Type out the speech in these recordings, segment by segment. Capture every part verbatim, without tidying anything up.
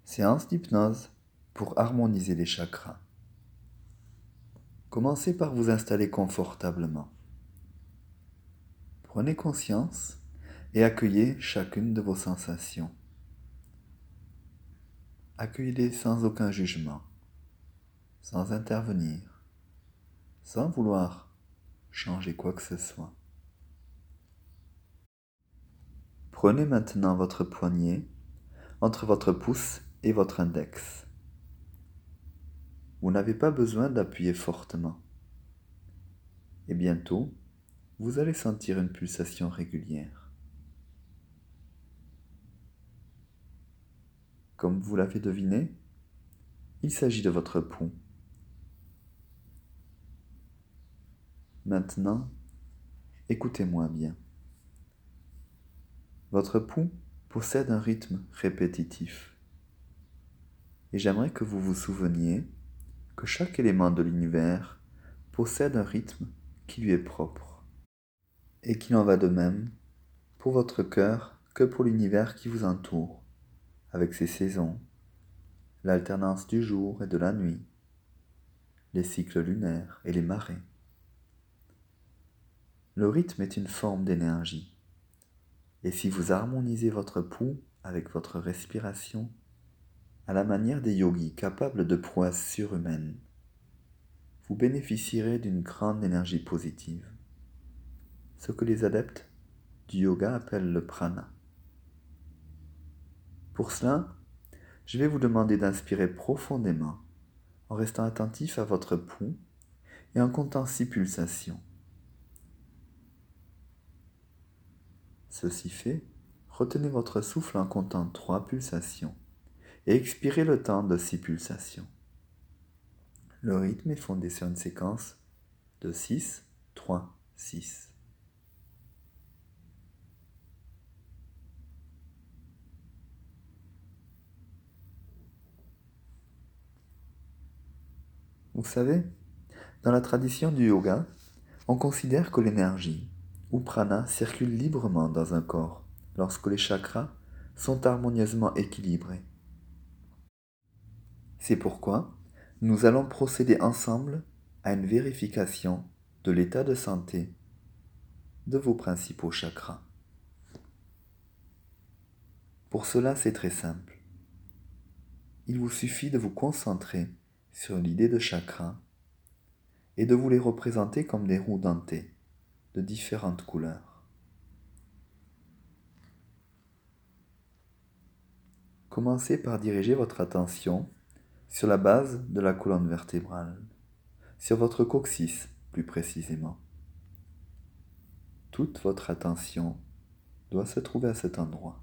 Séance d'hypnose pour harmoniser les chakras. Commencez par vous installer confortablement. Prenez conscience et accueillez chacune de vos sensations. Accueillez-les sans aucun jugement, sans intervenir, sans vouloir changer quoi que ce soit. Prenez maintenant votre poignet entre votre pouce et votre index. Vous n'avez pas besoin d'appuyer fortement. Et bientôt, vous allez sentir une pulsation régulière. Comme vous l'avez deviné, il s'agit de votre pouls. Maintenant, écoutez-moi bien. Votre pouls possède un rythme répétitif. Et j'aimerais que vous vous souveniez que chaque élément de l'univers possède un rythme qui lui est propre. Et qu'il en va de même pour votre cœur que pour l'univers qui vous entoure, avec ses saisons, l'alternance du jour et de la nuit, les cycles lunaires et les marées. Le rythme est une forme d'énergie. Et si vous harmonisez votre pouls avec votre respiration, à la manière des yogis capables de prouesses surhumaines, vous bénéficierez d'une grande énergie positive, ce que les adeptes du yoga appellent le prana. Pour cela, je vais vous demander d'inspirer profondément en restant attentif à votre pouls et en comptant six pulsations. Ceci fait, retenez votre souffle en comptant trois pulsations et expirez le temps de six pulsations. Le rythme est fondé sur une séquence de six, trois, six. Vous savez, dans la tradition du yoga, on considère que l'énergie, ou prana, circule librement dans un corps lorsque les chakras sont harmonieusement équilibrés. C'est pourquoi nous allons procéder ensemble à une vérification de l'état de santé de vos principaux chakras. Pour cela, c'est très simple. Il vous suffit de vous concentrer sur l'idée de chakras et de vous les représenter comme des roues dentées de différentes couleurs. Commencez par diriger votre attention sur la base de la colonne vertébrale, sur votre coccyx plus précisément. Toute votre attention doit se trouver à cet endroit.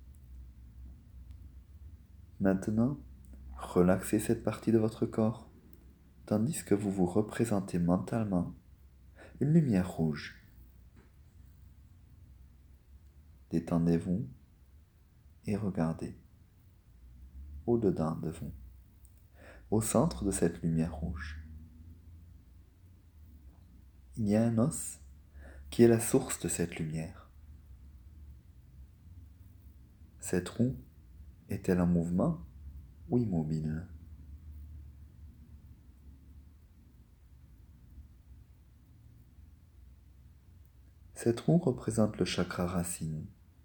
Maintenant, relaxez cette partie de votre corps, tandis que vous vous représentez mentalement une lumière rouge. Détendez-vous et regardez au-dedans de vous, au centre de cette lumière rouge. Il y a un os qui est la source de cette lumière. Cette roue est-elle en mouvement ou immobile? Cette roue représente le chakra racine.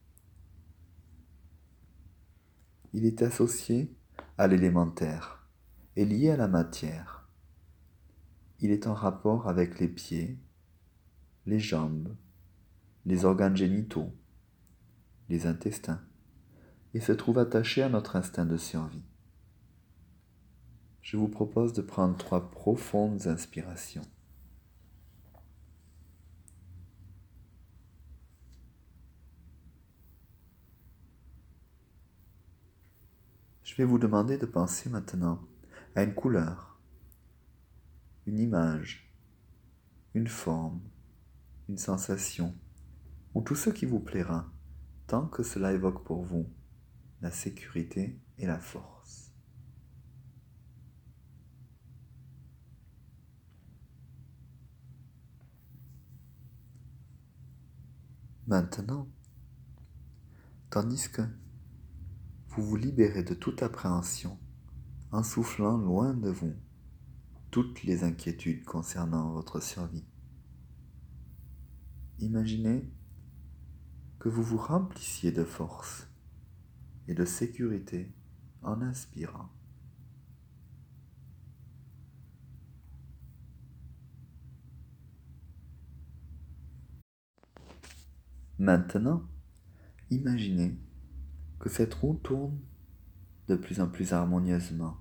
Il est associé à l'élémentaire et lié à la matière. Il est en rapport avec les pieds, les jambes, les organes génitaux, les intestins, et se trouve attaché à notre instinct de survie. Je vous propose de prendre trois profondes inspirations. Je vais vous demander de penser maintenant à une couleur, une image, une forme, une sensation, ou tout ce qui vous plaira, tant que cela évoque pour vous la sécurité et la force. Maintenant, tandis que vous vous libérez de toute appréhension en soufflant loin de vous toutes les inquiétudes concernant votre survie. Imaginez que vous vous remplissiez de force et de sécurité en inspirant. Maintenant, imaginez que cette roue tourne de plus en plus harmonieusement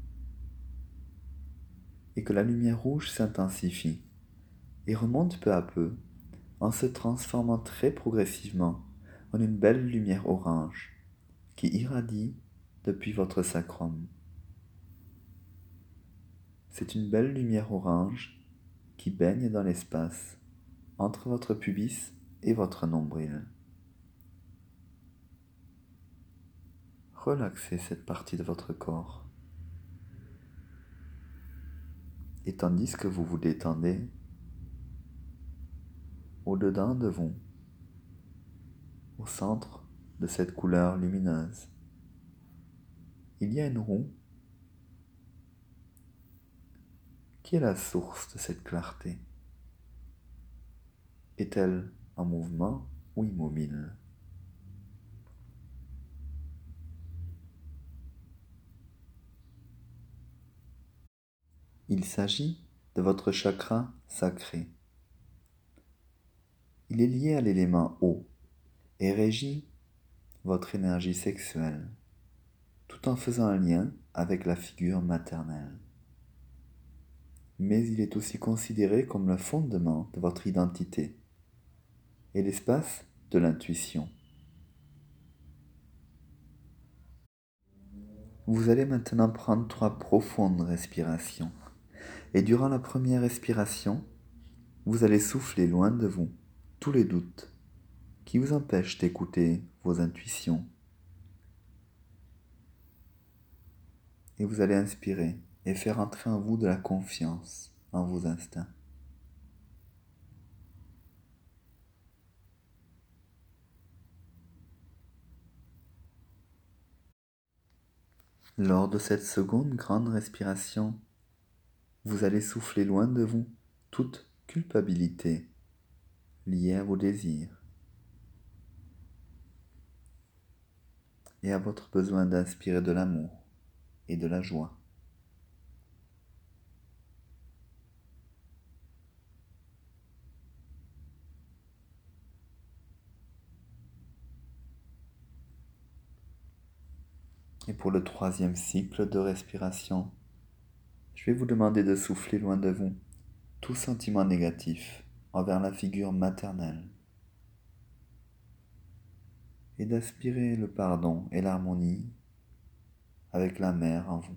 et que la lumière rouge s'intensifie et remonte peu à peu en se transformant très progressivement en une belle lumière orange qui irradie depuis votre sacrum. C'est une belle lumière orange qui baigne dans l'espace entre votre pubis et votre nombril. Relaxez cette partie de votre corps. Et tandis que vous vous détendez, au-dedans de vous, au centre de cette couleur lumineuse, il y a une roue qui est la source de cette clarté. Est-elle en mouvement ou immobile? Il s'agit de votre chakra sacré. Il est lié à l'élément eau et régit votre énergie sexuelle, tout en faisant un lien avec la figure maternelle. Mais il est aussi considéré comme le fondement de votre identité et l'espace de l'intuition. Vous allez maintenant prendre trois profondes respirations. Et durant la première respiration, vous allez souffler loin de vous tous les doutes qui vous empêchent d'écouter vos intuitions. Et vous allez inspirer et faire entrer en vous de la confiance en vos instincts. Lors de cette seconde grande respiration, vous allez souffler loin de vous toute culpabilité liée à vos désirs et à votre besoin d'inspirer de l'amour et de la joie. Et pour le troisième cycle de respiration, je vais vous demander de souffler loin de vous tout sentiment négatif envers la figure maternelle et d'aspirer le pardon et l'harmonie avec la mère en vous.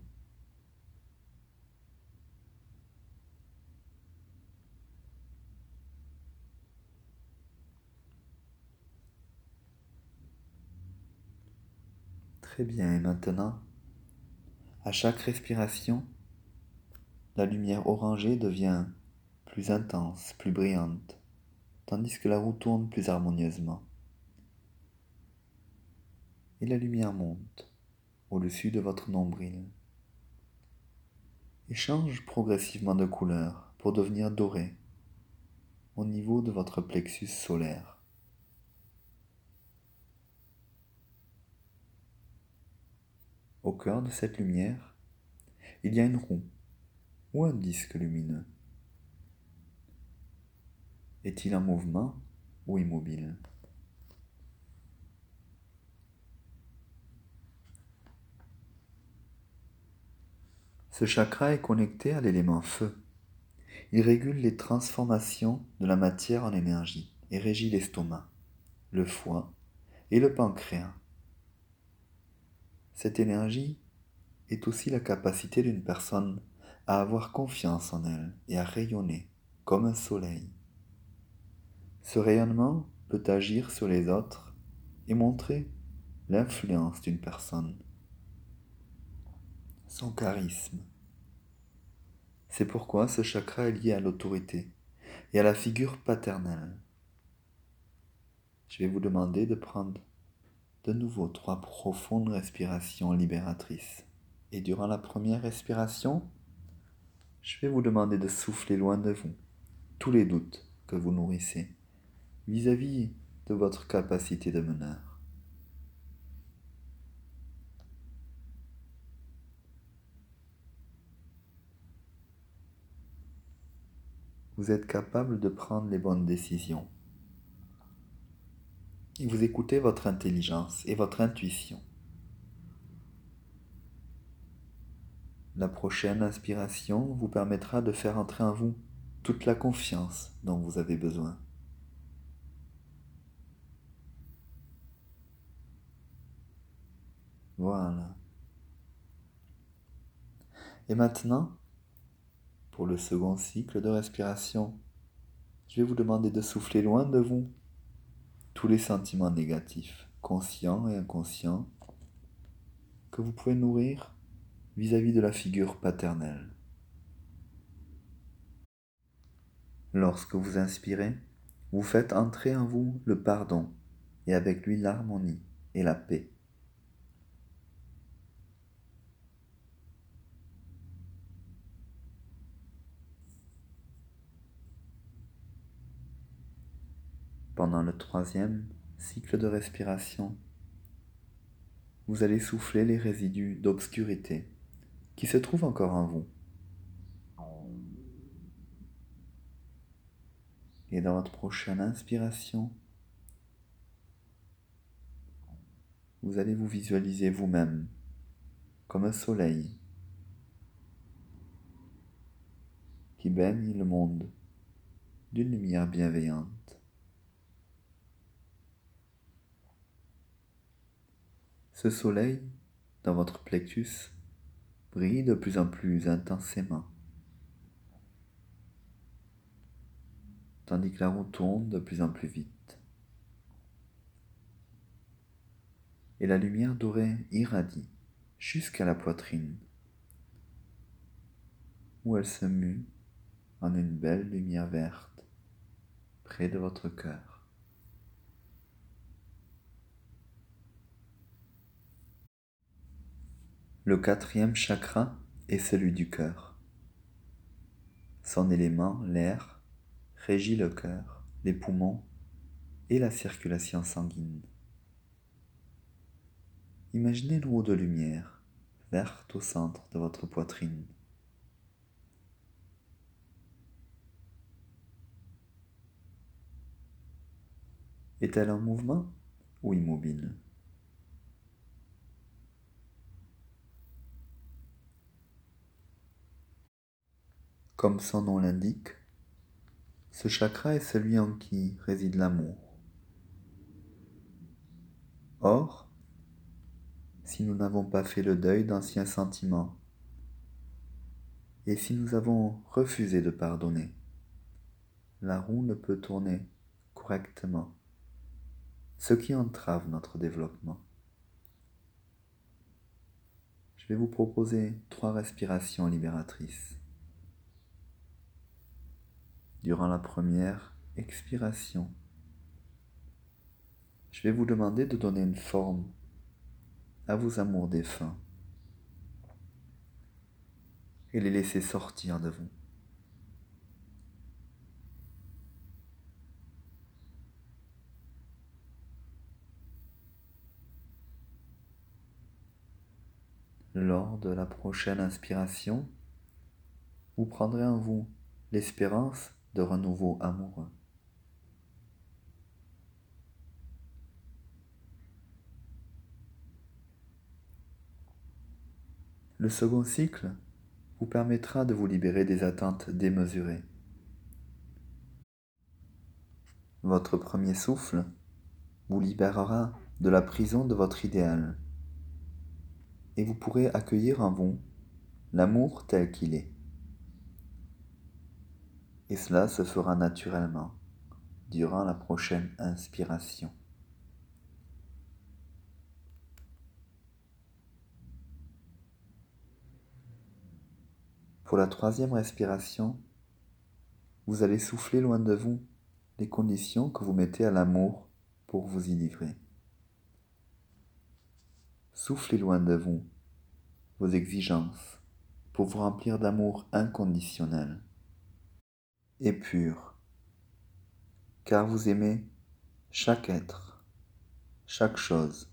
Très bien, et maintenant, à chaque respiration, la lumière orangée devient plus intense, plus brillante, tandis que la roue tourne plus harmonieusement. Et la lumière monte au-dessus de votre nombril et change progressivement de couleur pour devenir dorée au niveau de votre plexus solaire. Au cœur de cette lumière, il y a une roue ou un disque lumineux. Est-il en mouvement ou immobile? Ce chakra est connecté à l'élément feu. Il régule les transformations de la matière en énergie et régit l'estomac, le foie et le pancréas. Cette énergie est aussi la capacité d'une personne à avoir confiance en elle et à rayonner comme un soleil. Ce rayonnement peut agir sur les autres et montrer l'influence d'une personne, son charisme. C'est pourquoi ce chakra est lié à l'autorité et à la figure paternelle. Je vais vous demander de prendre de nouveau trois profondes respirations libératrices. Et durant la première respiration, je vais vous demander de souffler loin de vous tous les doutes que vous nourrissez vis-à-vis de votre capacité de meneur. Vous êtes capable de prendre les bonnes décisions. Et vous écoutez votre intelligence et votre intuition. La prochaine inspiration vous permettra de faire entrer en vous toute la confiance dont vous avez besoin. Voilà. Et maintenant, pour le second cycle de respiration, je vais vous demander de souffler loin de vous tous les sentiments négatifs, conscients et inconscients, que vous pouvez nourrir vis-à-vis de la figure paternelle. Lorsque vous inspirez, vous faites entrer en vous le pardon et avec lui l'harmonie et la paix. Pendant le troisième cycle de respiration, vous allez souffler les résidus d'obscurité qui se trouvent encore en vous. Et dans votre prochaine inspiration, vous allez vous visualiser vous-même comme un soleil qui baigne le monde d'une lumière bienveillante. Ce soleil, dans votre plexus, brille de plus en plus intensément, tandis que la roue tourne de plus en plus vite. Et la lumière dorée irradie jusqu'à la poitrine, où elle se mue en une belle lumière verte près de votre cœur. Le quatrième chakra est celui du cœur. Son élément, l'air, régit le cœur, les poumons et la circulation sanguine. Imaginez une roue de lumière verte au centre de votre poitrine. Est-elle en mouvement ou immobile ? Comme son nom l'indique, ce chakra est celui en qui réside l'amour. Or, si nous n'avons pas fait le deuil d'anciens sentiments, et si nous avons refusé de pardonner, la roue ne peut tourner correctement, ce qui entrave notre développement. Je vais vous proposer trois respirations libératrices. Durant la première expiration, je vais vous demander de donner une forme à vos amours défunts et les laisser sortir de vous. Lors de la prochaine inspiration, vous prendrez en vous l'espérance de renouveau amoureux. Le second cycle vous permettra de vous libérer des attentes démesurées. Votre premier souffle vous libérera de la prison de votre idéal et vous pourrez accueillir en vous l'amour tel qu'il est. Et cela se fera naturellement durant la prochaine inspiration. Pour la troisième respiration, vous allez souffler loin de vous les conditions que vous mettez à l'amour pour vous y livrer. Soufflez loin de vous vos exigences pour vous remplir d'amour inconditionnel et pur, car vous aimez chaque être, chaque chose,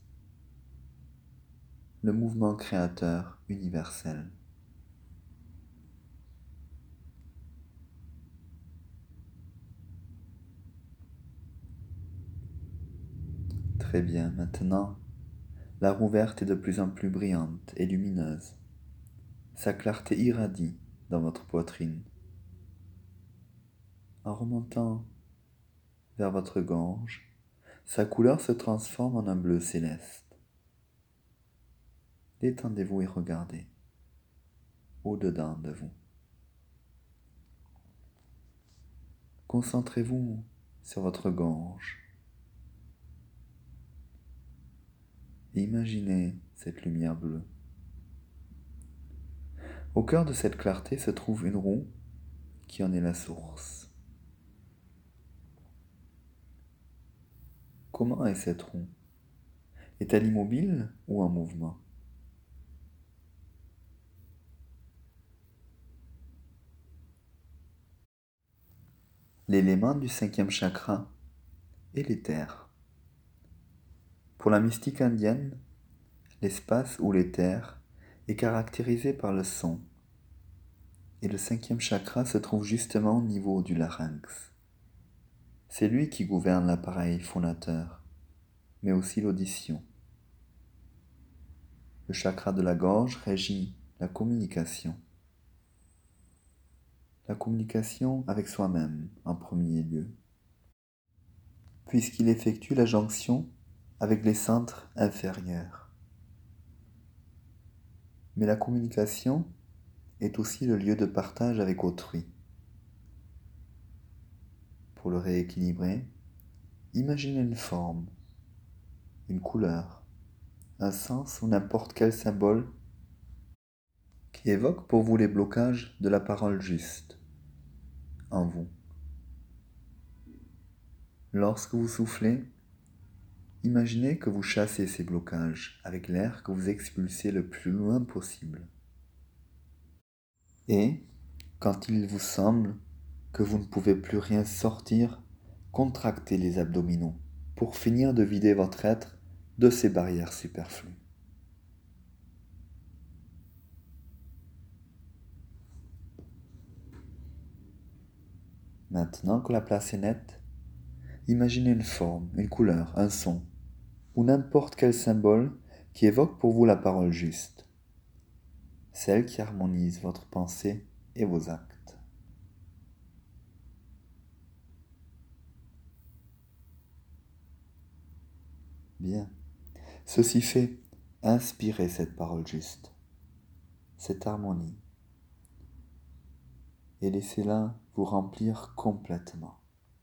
le mouvement créateur universel. Très bien, maintenant, la roue verte est de plus en plus brillante et lumineuse. Sa clarté irradie dans votre poitrine. En remontant vers votre gorge, sa couleur se transforme en un bleu céleste. Détendez-vous et regardez au-dedans de vous. Concentrez-vous sur votre gorge. Et imaginez cette lumière bleue. Au cœur de cette clarté se trouve une roue qui en est la source. Comment est cette roue? Est-elle immobile ou en mouvement? L'élément du cinquième chakra est l'éther. Pour la mystique indienne, l'espace ou l'éther est caractérisé par le son, et le cinquième chakra se trouve justement au niveau du larynx. C'est lui qui gouverne l'appareil phonateur, mais aussi l'audition. Le chakra de la gorge régit la communication. La communication avec soi-même en premier lieu, puisqu'il effectue la jonction avec les centres inférieurs. Mais la communication est aussi le lieu de partage avec autrui. Pour le rééquilibrer, imaginez une forme, une couleur, un sens ou n'importe quel symbole qui évoque pour vous les blocages de la parole juste en vous. Lorsque vous soufflez, imaginez que vous chassez ces blocages avec l'air que vous expulsez le plus loin possible. Et, quand il vous semble que vous ne pouvez plus rien sortir, contractez les abdominaux pour finir de vider votre être de ces barrières superflues. Maintenant que la place est nette, imaginez une forme, une couleur, un son, ou n'importe quel symbole qui évoque pour vous la parole juste, celle qui harmonise votre pensée et vos actes. Bien. Ceci fait, inspirez cette parole juste, cette harmonie, et laissez-la vous remplir complètement.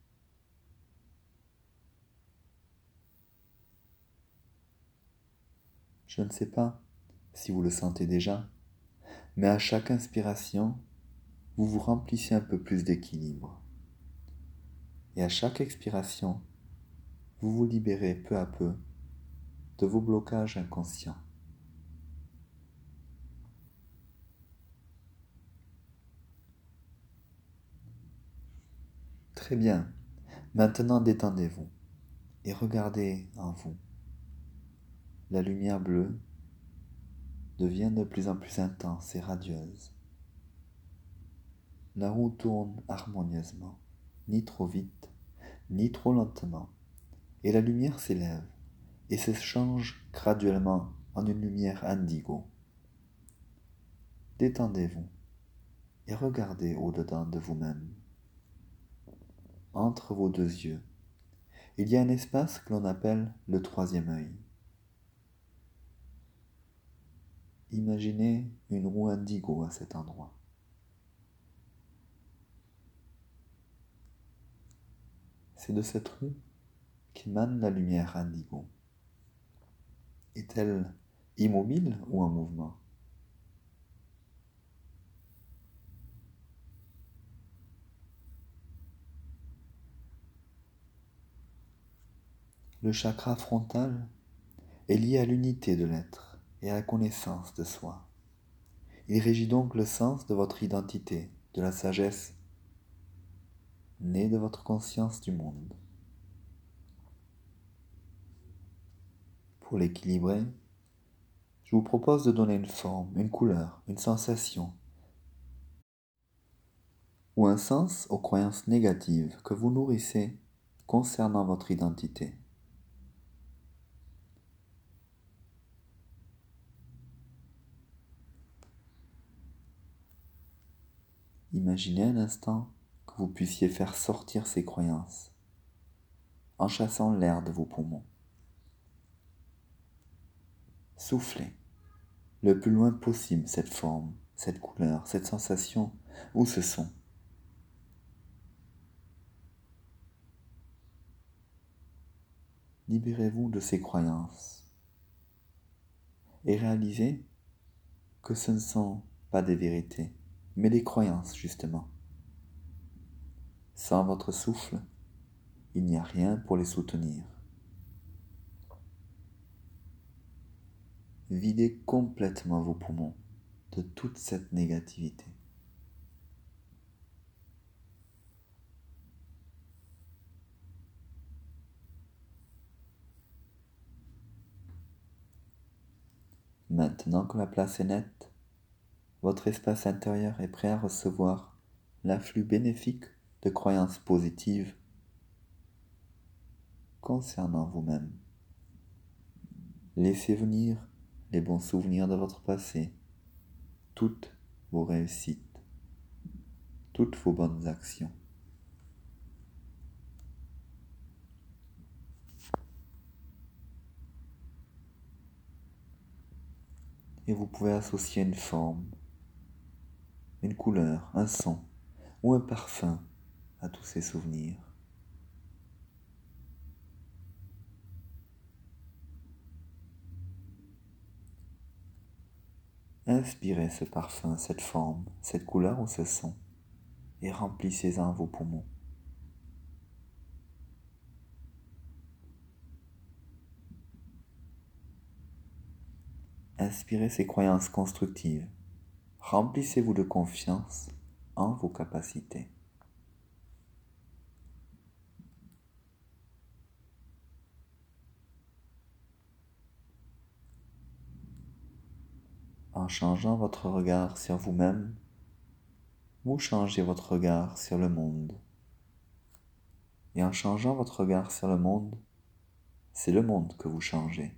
Je ne sais pas si vous le sentez déjà, mais à chaque inspiration, vous vous remplissez un peu plus d'équilibre. Et à chaque expiration, vous vous libérez peu à peu de vos blocages inconscients. Très bien. Maintenant, détendez-vous et regardez en vous. La lumière bleue devient de plus en plus intense et radieuse. La roue tourne harmonieusement, ni trop vite, ni trop lentement, et la lumière s'élève et se change graduellement en une lumière indigo. Détendez-vous et regardez au-dedans de vous-même. Entre vos deux yeux, il y a un espace que l'on appelle le troisième œil. Imaginez une roue indigo à cet endroit. C'est de cette roue qu'émane la lumière indigo. Est-elle immobile ou en mouvement? Le chakra frontal est lié à l'unité de l'être. et à la connaissance de soi. Il régit donc le sens de votre identité, de la sagesse née de votre conscience du monde. Pour l'équilibrer, je vous propose de donner une forme, une couleur, une sensation ou un sens aux croyances négatives que vous nourrissez concernant votre identité. Imaginez un instant que vous puissiez faire sortir ces croyances en chassant l'air de vos poumons. Soufflez le plus loin possible cette forme, cette couleur, cette sensation ou ce son. Libérez-vous de ces croyances et réalisez que ce ne sont pas des vérités, mais des croyances justement. Sans votre souffle, il n'y a rien pour les soutenir. Videz complètement vos poumons de toute cette négativité. Maintenant que la place est nette, votre espace intérieur est prêt à recevoir l'afflux bénéfique de croyances positives concernant vous-même. Laissez venir les bons souvenirs de votre passé, toutes vos réussites, toutes vos bonnes actions. Et vous pouvez associer une forme, une couleur, un son ou un parfum à tous ces souvenirs. Inspirez ce parfum, cette forme, cette couleur ou ce son et remplissez-en vos poumons. Inspirez ces croyances constructives. Remplissez-vous de confiance en vos capacités. En changeant votre regard sur vous-même, vous changez votre regard sur le monde. Et en changeant votre regard sur le monde, c'est le monde que vous changez.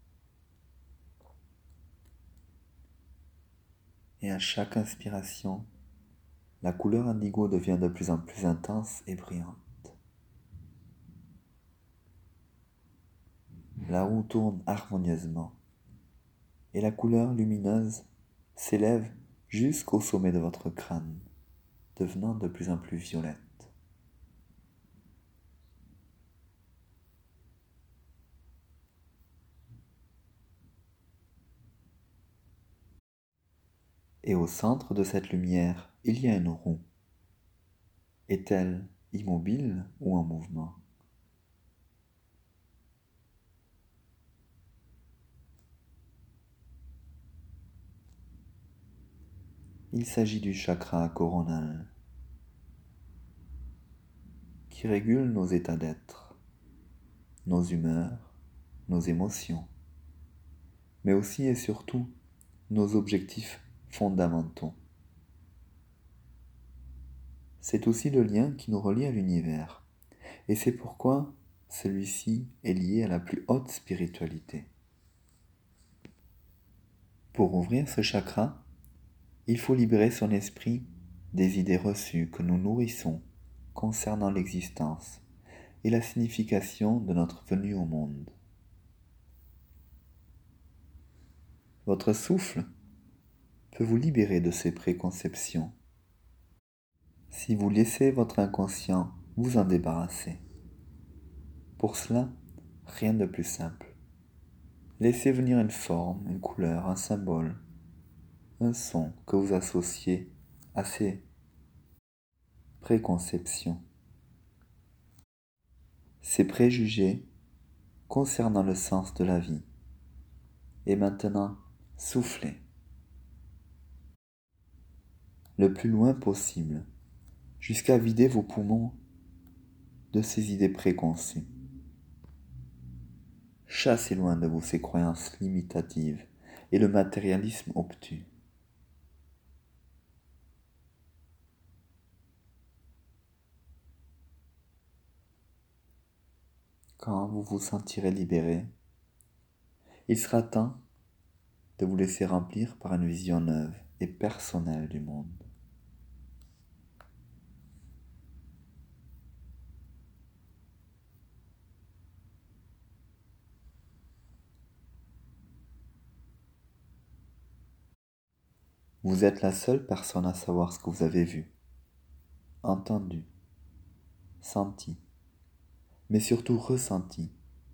Et à chaque inspiration, la couleur indigo devient de plus en plus intense et brillante. La roue tourne harmonieusement et la couleur lumineuse s'élève jusqu'au sommet de votre crâne, devenant de plus en plus violette. Et au centre de cette lumière, il y a une roue. Est-elle immobile ou en mouvement ? Il s'agit du chakra coronal, qui régule nos états d'être, nos humeurs, nos émotions, mais aussi et surtout nos objectifs fondamentaux. C'est aussi le lien qui nous relie à l'univers, et c'est pourquoi celui-ci est lié à la plus haute spiritualité. Pour ouvrir ce chakra, il faut libérer son esprit des idées reçues que nous nourrissons concernant l'existence et la signification de notre venue au monde. Votre souffle peut vous libérer de ces préconceptions si vous laissez votre inconscient vous en débarrasser. Pour cela, rien de plus simple. Laissez venir une forme, une couleur, un symbole, un son que vous associez à ces préconceptions, ces préjugés concernant le sens de la vie. Et maintenant, Soufflez le plus loin possible jusqu'à vider vos poumons de ces idées préconçues. Chassez loin de vous ces croyances limitatives et le matérialisme obtus. Quand vous vous sentirez libéré, il sera temps de vous laisser remplir par une vision neuve et personnelle du monde. Vous êtes la seule personne à savoir ce que vous avez vu, entendu, senti, mais surtout ressenti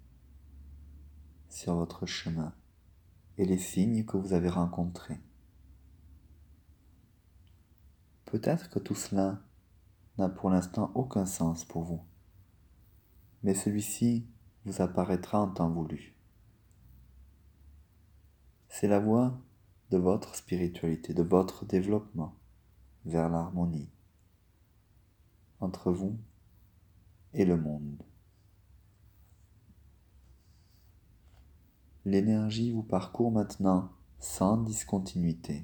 sur votre chemin et les signes que vous avez rencontrés. Peut-être que tout cela n'a pour l'instant aucun sens pour vous, mais celui-ci vous apparaîtra en temps voulu. C'est la voie de votre spiritualité, de votre développement vers l'harmonie entre vous et le monde. L'énergie vous parcourt maintenant sans discontinuité.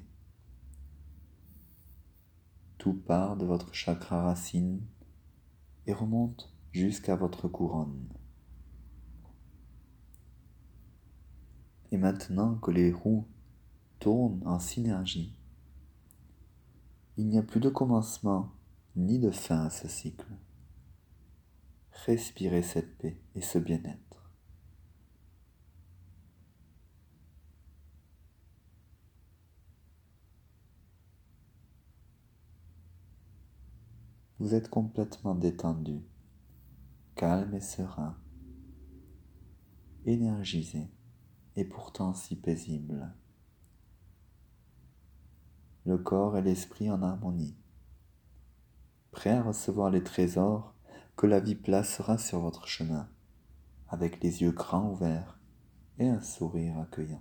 Tout part de votre chakra racine et remonte jusqu'à votre couronne. Et maintenant que les roues tournent en synergie, il n'y a plus de commencement ni de fin à ce cycle. Respirez cette paix et ce bien-être. Vous êtes complètement détendu, calme et serein, énergisé et pourtant si paisible. Le corps et l'esprit en harmonie, prêts à recevoir les trésors que la vie placera sur votre chemin, avec les yeux grands ouverts et un sourire accueillant.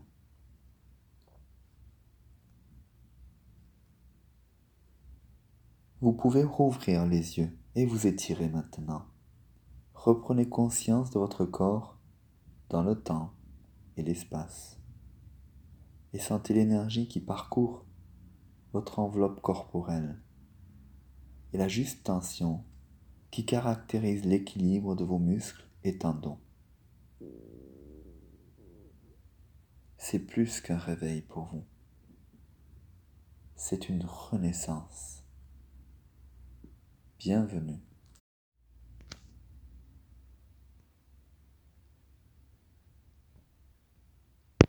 Vous pouvez rouvrir les yeux et vous étirer maintenant. Reprenez conscience de votre corps dans le temps et l'espace. Et sentez l'énergie qui parcourt votre enveloppe corporelle et la juste tension qui caractérise l'équilibre de vos muscles et tendons. C'est plus qu'un réveil pour vous. C'est une renaissance. Bienvenue